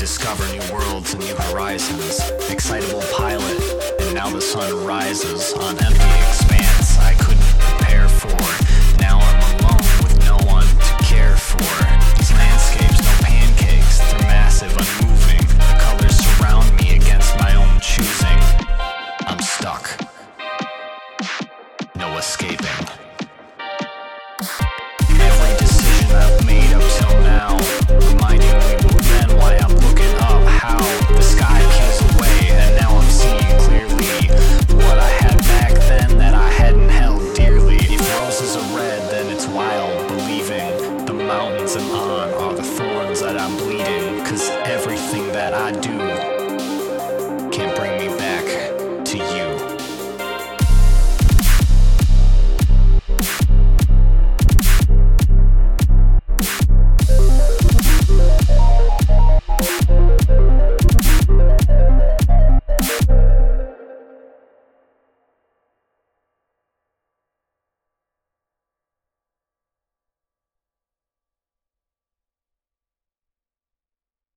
discover new worlds and new horizons. Excitable pilot, and now the sun rises on empty expanse I couldn't prepare for. Now I'm alone with no one to care for. These landscapes, no pancakes, they're massive, unmoving. The colors surround me against my own choosing. I'm stuck. No escaping. Every decision I've made up till now, reminding me then why I'm looking up. How the sky peels away, and now I'm seeing clearly what I had back then that I hadn't held dearly. If roses are red, then it's wild, believing the mountains I'm on are the thorns that I'm bleeding. 'Cause everything that I do